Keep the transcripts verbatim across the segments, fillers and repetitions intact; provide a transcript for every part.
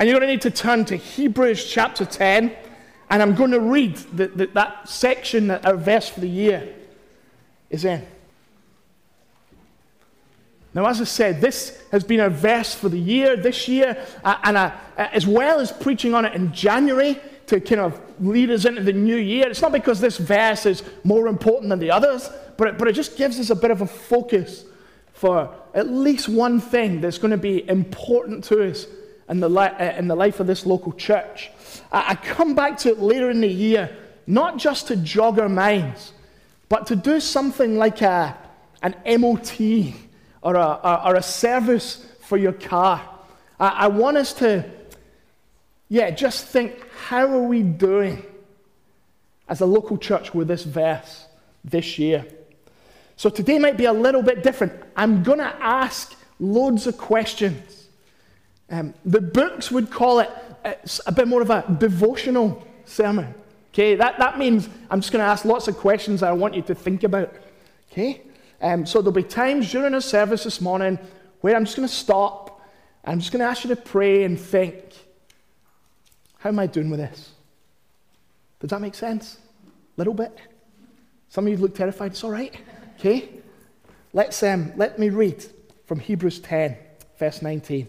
And you're going to need to turn to Hebrews chapter ten, and I'm going to read the, the, that section, that our verse for the year is in. Now, as I said, this has been our verse for the year, this year, uh, and uh, as well as preaching on it in January to kind of lead us into the new year. It's not because this verse is more important than the others, but it, but it just gives us a bit of a focus for at least one thing that's going to be important to us in the, li- uh, in the life of this local church. I, I come back to it later in the year, not just to jog our minds, but to do something like a, an M O T or a, or a service for your car. I, I want us to, yeah, just think, how are we doing as a local church with this verse this year? So today might be a little bit different. I'm going to ask loads of questions. Um, the books would call it it's a bit more of a devotional sermon. Okay, that, that means I'm just going to ask lots of questions that I want you to think about. Okay? Um, so there'll be times during our service this morning where I'm just going to stop and I'm just going to ask you to pray and think, how am I doing with this? Does that make sense? A little bit? Some of you look terrified. It's all right. Okay? Let's um, let me read from Hebrews ten, verse nineteen.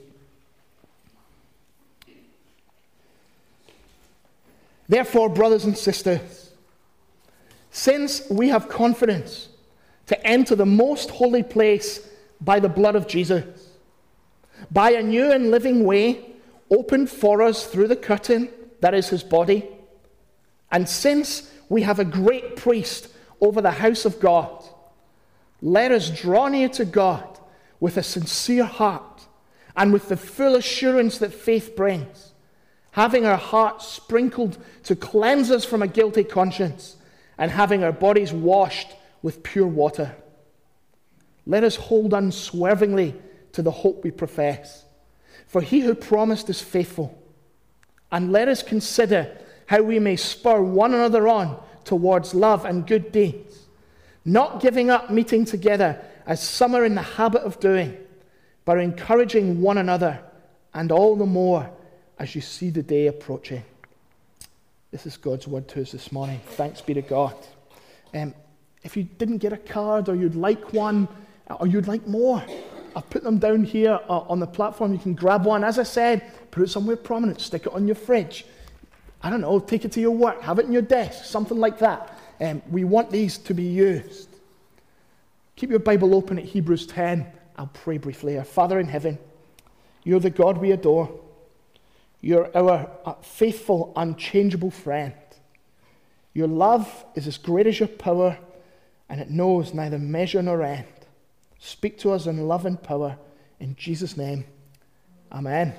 Therefore, brothers and sisters, since we have confidence to enter the most holy place by the blood of Jesus, by a new and living way opened for us through the curtain that is his body, and since we have a great priest over the house of God, let us draw near to God with a sincere heart and with the full assurance that faith brings, having our hearts sprinkled to cleanse us from a guilty conscience and having our bodies washed with pure water. Let us hold unswervingly to the hope we profess, for he who promised is faithful. And let us consider how we may spur one another on towards love and good deeds, not giving up meeting together as some are in the habit of doing, but encouraging one another, and all the more as you see the day approaching. This is God's word to us this morning. Thanks be to God. Um, if you didn't get a card, or you'd like one, or you'd like more, I've put them down here uh, on the platform. You can grab one. As I said, put it somewhere prominent. Stick it on your fridge. I don't know, take it to your work. Have it in your desk. Something like that. Um, we want these to be used. Keep your Bible open at Hebrews ten. I'll pray briefly. Our Father in heaven, you're the God we adore. You're our uh, faithful, unchangeable friend. Your love is as great as your power, and it knows neither measure nor end. Speak to us in love and power. In Jesus' name, amen.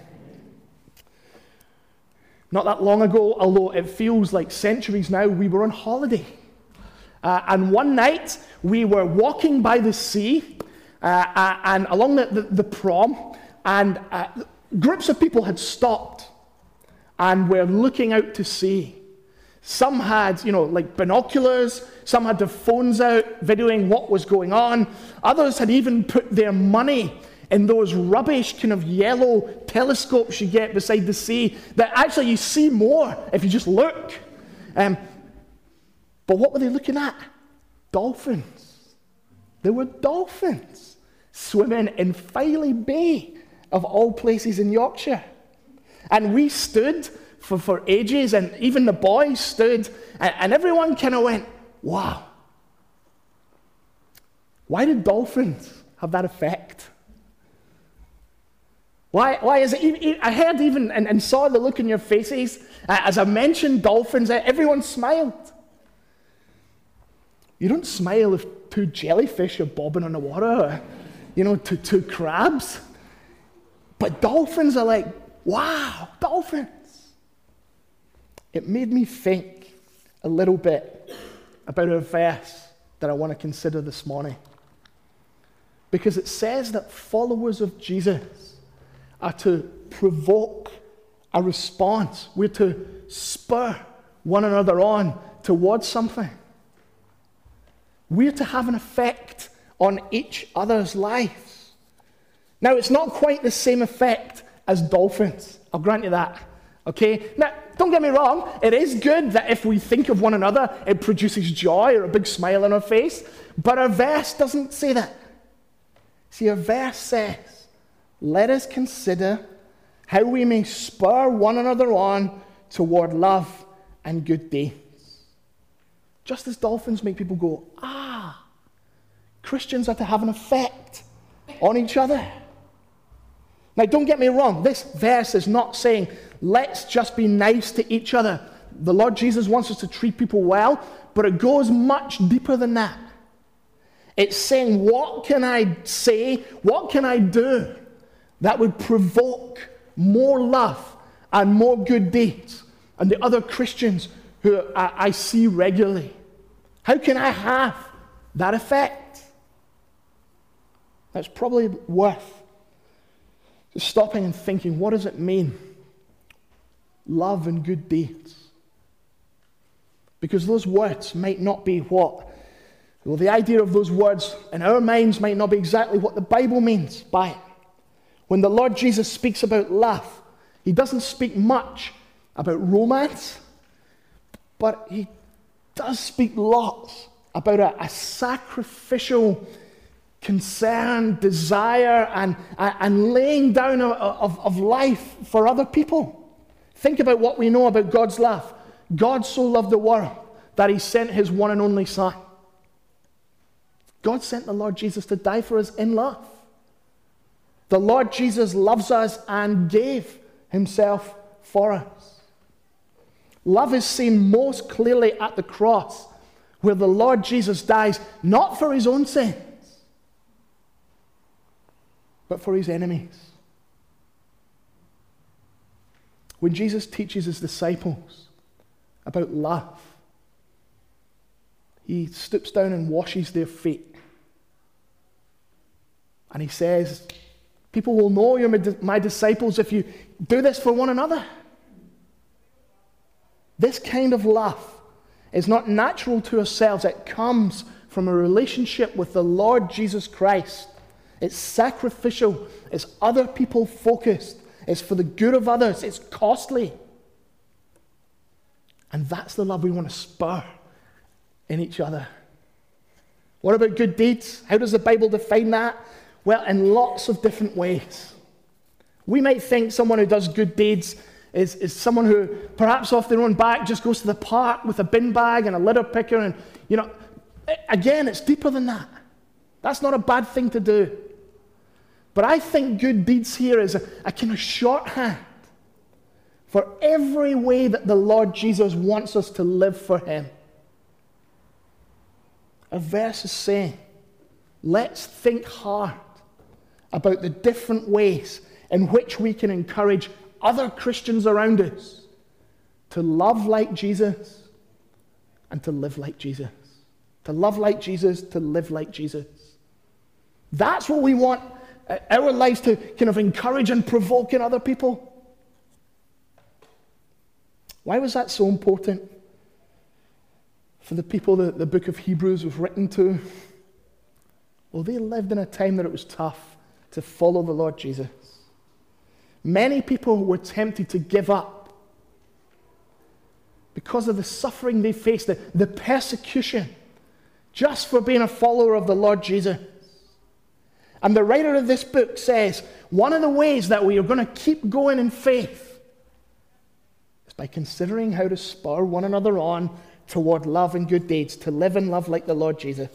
Not that long ago, although it feels like centuries now, we were on holiday. Uh, and one night, we were walking by the sea, uh, uh, and along the, the, the prom, and uh, groups of people had stopped and were looking out to sea. Some had, you know, like binoculars. Some had their phones out, videoing what was going on. Others had even put their money in those rubbish kind of yellow telescopes you get beside the sea that actually you see more if you just look. Um, but what were they looking at? Dolphins. There were dolphins swimming in Filey Bay, of all places in Yorkshire. And we stood for, for ages, and even the boys stood, and, and everyone kind of went, wow. Why did dolphins have that effect? Why, why is it? I heard even and, and saw the look in your faces uh, as I mentioned dolphins. Uh, everyone smiled. You don't smile if two jellyfish are bobbing on the water, or, you know, two, two crabs. But dolphins are like, wow, dolphins. It made me think a little bit about a verse that I want to consider this morning. Because it says that followers of Jesus are to provoke a response. We're to spur one another on towards something. We're to have an effect on each other's lives. Now, it's not quite the same effect as dolphins. I'll grant you that. Okay? Now, don't get me wrong. It is good that if we think of one another, it produces joy or a big smile on our face. But our verse doesn't say that. See, our verse says, let us consider how we may spur one another on toward love and good deeds. Just as dolphins make people go, ah, Christians are to have an effect on each other. Now, don't get me wrong. This verse is not saying, let's just be nice to each other. The Lord Jesus wants us to treat people well, but it goes much deeper than that. It's saying, what can I say, what can I do that would provoke more love and more good deeds and the other Christians who I, I see regularly? How can I have that effect? That's probably worth just stopping and thinking, what does it mean? Love and good deeds. Because those words might not be what, well, the idea of those words in our minds might not be exactly what the Bible means by it. When the Lord Jesus speaks about love, he doesn't speak much about romance, but he does speak lots about a, a sacrificial concern, desire, and, and laying down of, of, of life for other people. Think about what we know about God's love. God so loved the world that he sent his one and only Son. God sent the Lord Jesus to die for us in love. The Lord Jesus loves us and gave himself for us. Love is seen most clearly at the cross, where the Lord Jesus dies not for his own sins, but for his enemies. When Jesus teaches his disciples about love, he stoops down and washes their feet. And he says, people will know you're my disciples if you do this for one another. This kind of love is not natural to ourselves. It comes from a relationship with the Lord Jesus Christ. It's sacrificial. It's other people focused. It's for the good of others. It's costly. And that's the love we want to spur in each other. What about good deeds? How does the Bible define that? Well, in lots of different ways. We might think someone who does good deeds is, is someone who, perhaps off their own back, just goes to the park with a bin bag and a litter picker. And, you know, again, it's deeper than that. That's not a bad thing to do. But I think good deeds here is a, a kind of shorthand for every way that the Lord Jesus wants us to live for him. A verse is saying, let's think hard about the different ways in which we can encourage other Christians around us to love like Jesus and to live like Jesus. To love like Jesus, to live like Jesus. That's what we want our lives to kind of encourage and provoke in other people. Why was that so important for the people that the book of Hebrews was written to? Well, they lived in a time that it was tough to follow the Lord Jesus. Many people were tempted to give up because of the suffering they faced, the, the persecution, just for being a follower of the Lord Jesus. And the writer of this book says, one of the ways that we are going to keep going in faith is by considering how to spur one another on toward love and good deeds, to live and love like the Lord Jesus.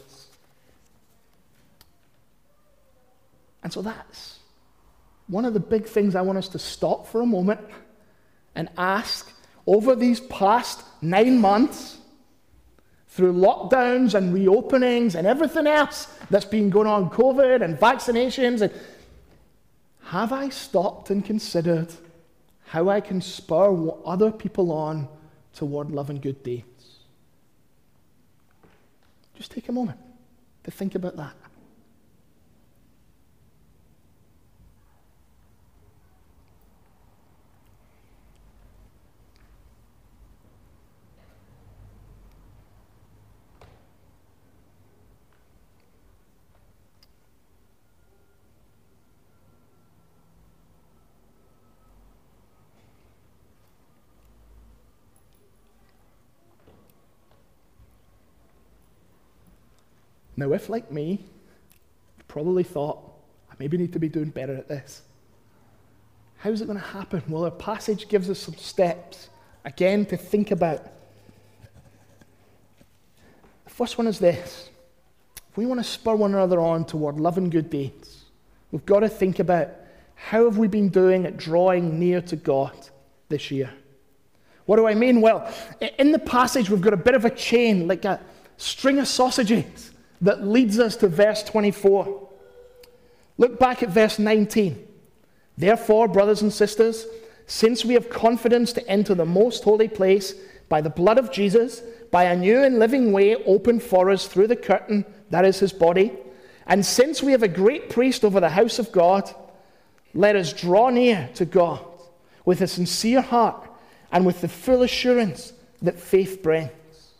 And so that's one of the big things I want us to stop for a moment and ask over these past nine months, through lockdowns and reopenings and everything else that's been going on, COVID and vaccinations, and have I stopped and considered how I can spur other people on toward love and good deeds? Just take a moment to think about that. Now, if like me, you probably thought, I maybe need to be doing better at this. How's it going to happen? Well, our passage gives us some steps, again, to think about. The first one is this. If we want to spur one another on toward love and good deeds, we've got to think about, how have we been doing at drawing near to God this year? What do I mean? Well, in the passage, we've got a bit of a chain, like a string of sausages, that leads us to verse twenty-four. Look back at verse nineteen. Therefore, brothers and sisters, since we have confidence to enter the most holy place by the blood of Jesus, by a new and living way opened for us through the curtain, that is his body, and since we have a great priest over the house of God, let us draw near to God with a sincere heart and with the full assurance that faith brings.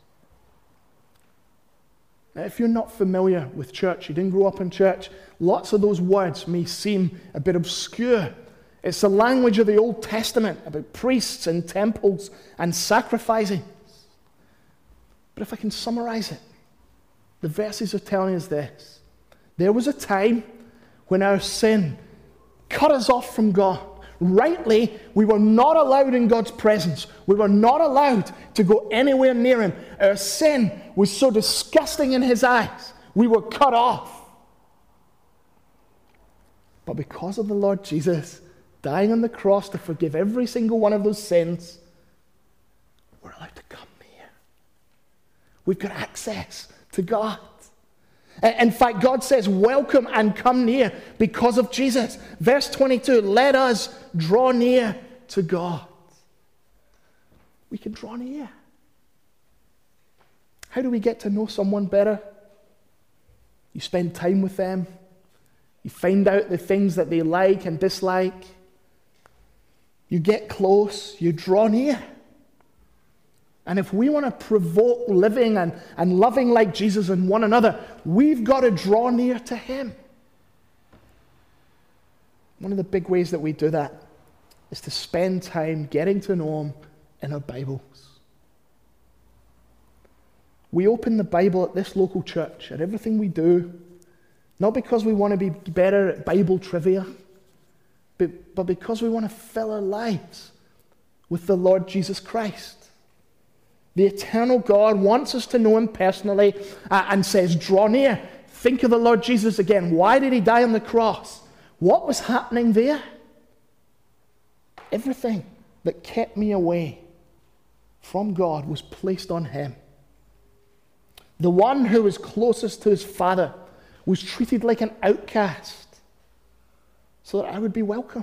Now, if you're not familiar with church, you didn't grow up in church, lots of those words may seem a bit obscure. It's the language of the Old Testament about priests and temples and sacrificing. But if I can summarize it, the verses are telling us this. There was a time when our sin cut us off from God. Rightly, we were not allowed in God's presence. We were not allowed to go anywhere near him. Our sin was so disgusting in his eyes. We were cut off. But because of the Lord Jesus dying on the cross to forgive every single one of those sins, we're allowed to come near. We've got access to God. In fact, God says, welcome and come near because of Jesus. Verse twenty-two, let us draw near to God. We can draw near. How do we get to know someone better? You spend time with them. You find out the things that they like and dislike. You get close. You draw near. And if we want to provoke living and, and loving like Jesus and one another, we've got to draw near to him. One of the big ways that we do that is to spend time getting to know him in our Bibles. We open the Bible at this local church, at everything we do, not because we want to be better at Bible trivia, but, but because we want to fill our lives with the Lord Jesus Christ. The eternal God wants us to know him personally uh, and says, draw near. Think of the Lord Jesus again. Why did he die on the cross? What was happening there? Everything that kept me away from God was placed on him. The one who was closest to his Father was treated like an outcast so that I would be welcome.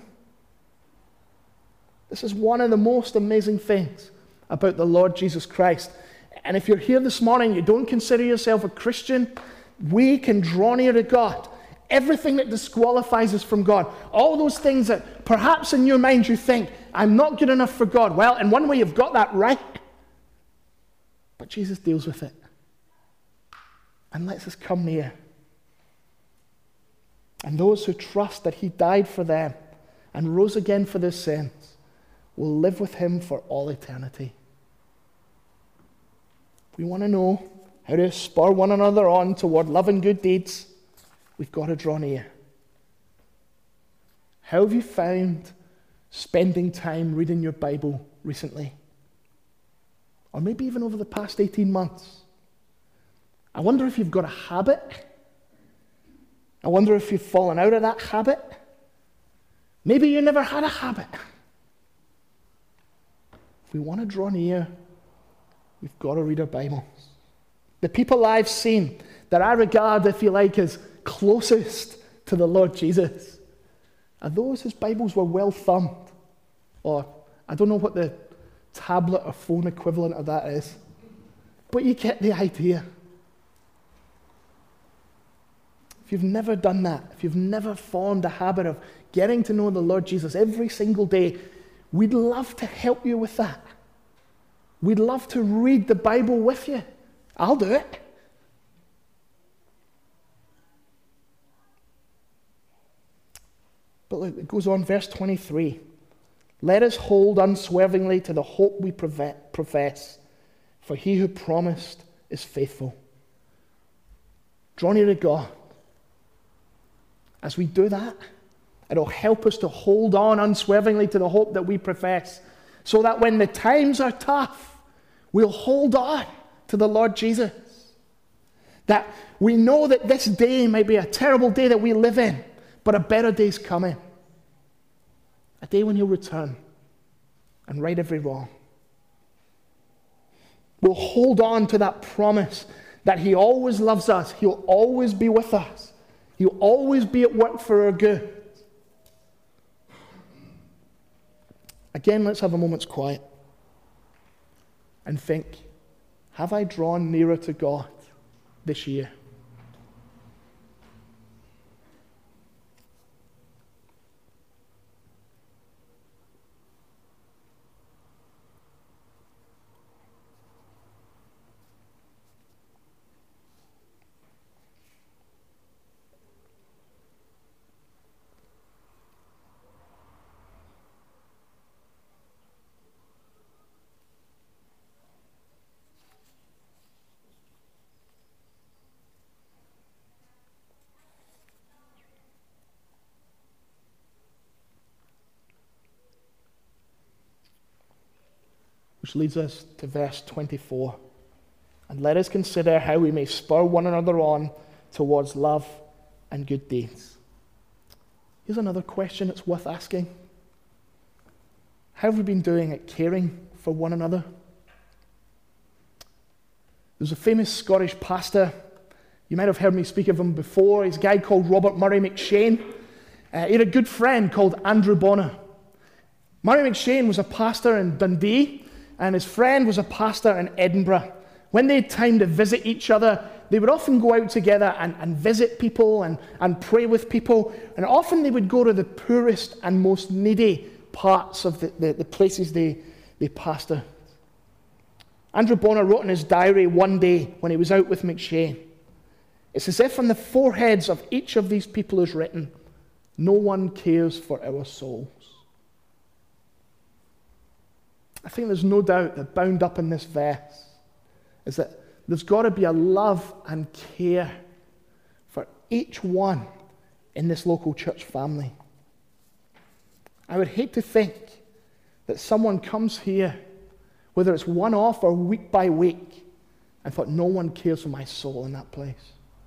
This is one of the most amazing things about the Lord Jesus Christ. And if you're here this morning, you don't consider yourself a Christian, we can draw near to God. Everything that disqualifies us from God, all those things that perhaps in your mind you think, I'm not good enough for God. Well, in one way you've got that right. But Jesus deals with it and lets us come near. And those who trust that he died for them and rose again for their sins will live with him for all eternity. If we want to know how to spur one another on toward love and good deeds, we've got to draw near. How have you found spending time reading your Bible recently? Or maybe even over the past eighteen months? I wonder if you've got a habit. I wonder if you've fallen out of that habit. Maybe you never had a habit. If we want to draw near, we've got to read our Bibles. The people I've seen that I regard, if you like, as closest to the Lord Jesus are those whose Bibles were well thumbed. Or, I don't know what the tablet or phone equivalent of that is. But you get the idea. If you've never done that, if you've never formed a habit of getting to know the Lord Jesus every single day, we'd love to help you with that. We'd love to read the Bible with you. I'll do it. But look, it goes on, verse twenty-three. Let us hold unswervingly to the hope we profess, for he who promised is faithful. Draw near to God. As we do that, it'll help us to hold on unswervingly to the hope that we profess, so that when the times are tough, we'll hold on to the Lord Jesus. That we know that this day might be a terrible day that we live in, but a better day's coming. A day when he'll return and right every wrong. We'll hold on to that promise that he always loves us. He'll always be with us. He'll always be at work for our good. Again, let's have a moment's quiet and think, have I drawn nearer to God this year? Which leads us to verse twenty-four. And let us consider how we may spur one another on towards love and good deeds. Here's another question that's worth asking. How have we been doing at caring for one another? There's a famous Scottish pastor. You might have heard me speak of him before. He's a guy called Robert Murray McCheyne. Uh, he had a good friend called Andrew Bonner. Murray McCheyne was a pastor in Dundee, and his friend was a pastor in Edinburgh. When they had time to visit each other, they would often go out together and, and visit people and, and pray with people. And often they would go to the poorest and most needy parts of the, the, the places they, they pastored. Andrew Bonner wrote in his diary one day when he was out with McCheyne, it's as if on the foreheads of each of these people is written, no one cares for our souls. I think there's no doubt that bound up in this verse is that there's got to be a love and care for each one in this local church family. I would hate to think that someone comes here, whether it's one-off or week by week, and thought, no one cares for my soul in that place.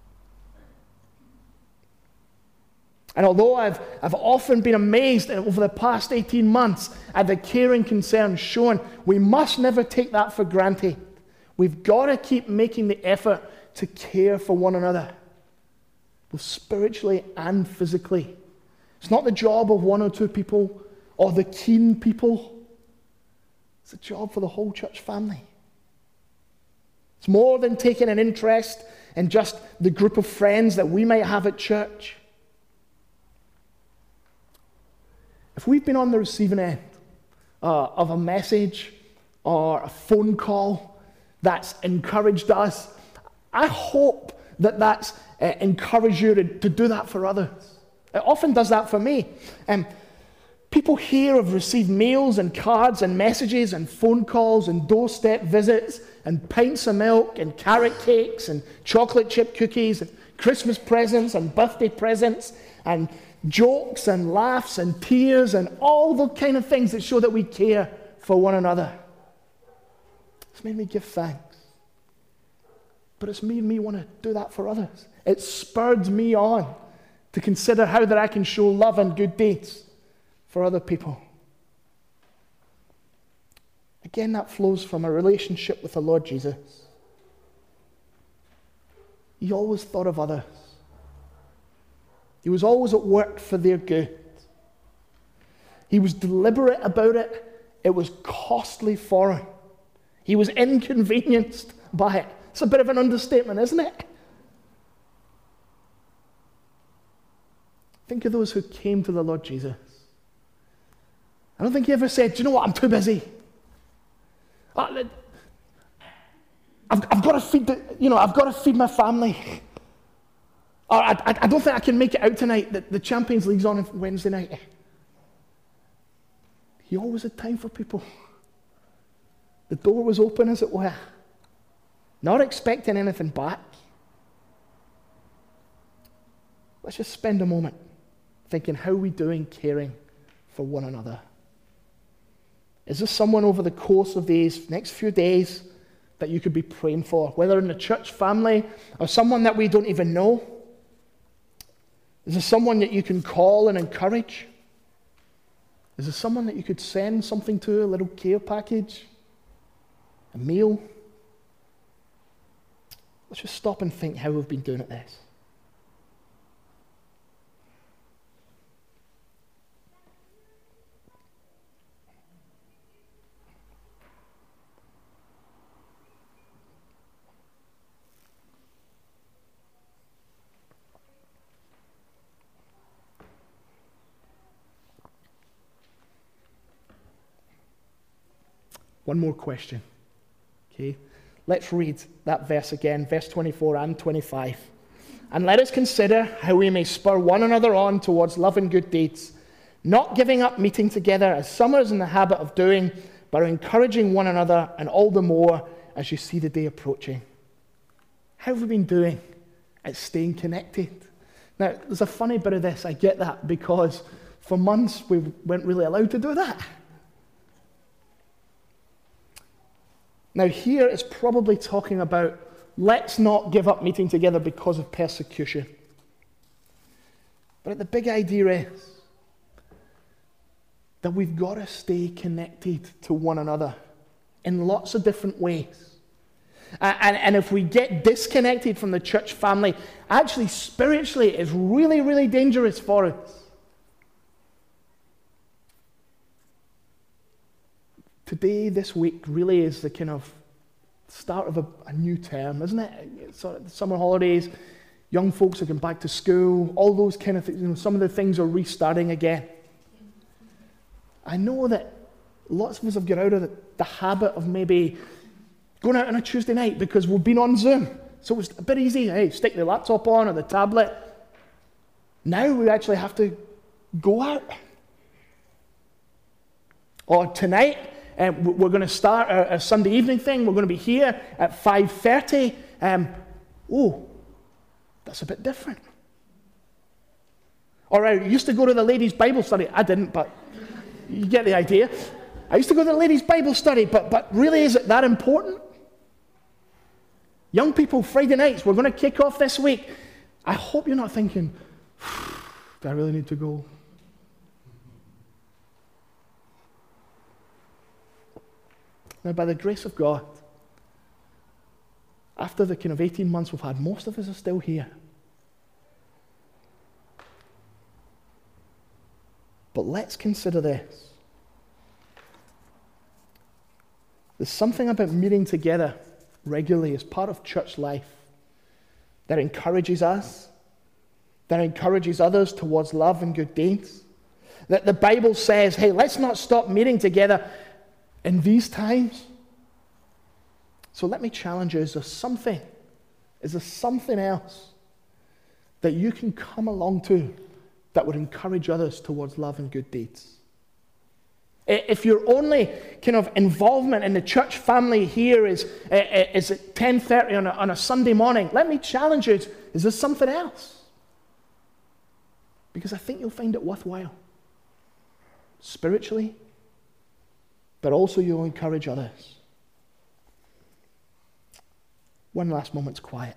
And although I've, I've often been amazed over the past eighteen months at the care and concern shown, we must never take that for granted. We've got to keep making the effort to care for one another, both spiritually and physically. It's not the job of one or two people or the keen people. It's a job for the whole church family. It's more than taking an interest in just the group of friends that we might have at church. If we've been on the receiving end uh, of a message or a phone call that's encouraged us, I hope that that's uh, encouraged you to, to do that for others. It often does that for me. Um, people here have received mails and cards and messages and phone calls and doorstep visits and pints of milk and carrot cakes and chocolate chip cookies and Christmas presents and birthday presents and jokes and laughs and tears and all the kind of things that show that we care for one another. It's made me give thanks. But it's made me want to do that for others. It spurred me on to consider how that I can show love and good deeds for other people. Again, that flows from a relationship with the Lord Jesus. He always thought of others. He was always at work for their good. He was deliberate about it. It was costly for him. He was inconvenienced by it. It's a bit of an understatement, isn't it? Think of those who came to the Lord Jesus. I don't think he ever said, do you know what, I'm too busy. I've, I've got to feed the, you know, I've got to feed my family. Or I, I, I don't think I can make it out tonight. The, the Champions League's on Wednesday night. He always had time for people. The door was open, as it were. Not expecting anything back. let's just spend a moment thinking, how are we doing caring for one another? Is there someone over the course of these next few days that you could be praying for, whether in the church family or someone that we don't even know? Is there someone that you can call and encourage? Is there someone that you could send something to, a little care package, a meal? Let's just stop and think how we've been doing at this. One more question. Okay, let's read that verse again, verse twenty-four and twenty-five. And let us consider how we may spur one another on towards love and good deeds, not giving up meeting together as some are in the habit of doing, but encouraging one another, and all the more as you see the day approaching. How have we been doing at staying connected? Now, there's a funny bit of this, I get that, because for months we weren't really allowed to do that. Now here it's probably talking about, let's not give up meeting together because of persecution. But the big idea is that we've got to stay connected to one another in lots of different ways. Uh, and, and if we get disconnected from the church family, actually spiritually it's really, really dangerous for us. Today, this week, really is the kind of start of a, a new term, isn't it? It's sort of the summer holidays, young folks are going back to school, all those kind of things. You know, some of the things are restarting again. I know that lots of us have got out of the, the habit of maybe going out on a Tuesday night because we've been on Zoom. So it was a bit easy. Hey, stick the laptop on or the tablet. Now we actually have to go out. Or tonight, Um, we're going to start a, a Sunday evening thing. We're going to be here at five thirty. Um, oh, that's a bit different. Or I used to go to the ladies' Bible study. I didn't, but you get the idea. I used to go to the ladies' Bible study, but, but really, is it that important? Young people, Friday nights, we're going to kick off this week. I hope you're not thinking, do I really need to go? Now, by the grace of God, after the kind of eighteen months we've had, most of us are still here. But let's consider this. There's something about meeting together regularly as part of church life that encourages us, that encourages others towards love and good deeds. That the Bible says, hey, let's not stop meeting together in these times. So let me challenge you, is there something, is there something else that you can come along to that would encourage others towards love and good deeds? If your only kind of involvement in the church family here is, is at ten thirty on a, on a Sunday morning, let me challenge you, is there something else? Because I think you'll find it worthwhile. Spiritually, but also you'll encourage others. One last moment's quiet.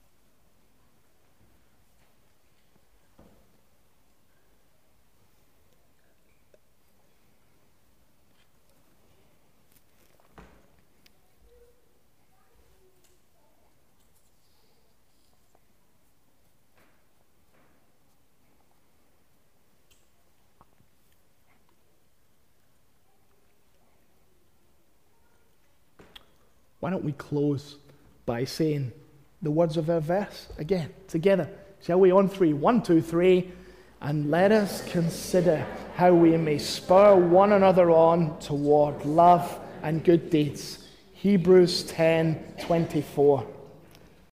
Why don't we close by saying the words of our verse again, together. Shall we? On three. One, two, three. And let us consider how we may spur one another on toward love and good deeds. Hebrews ten twenty-four.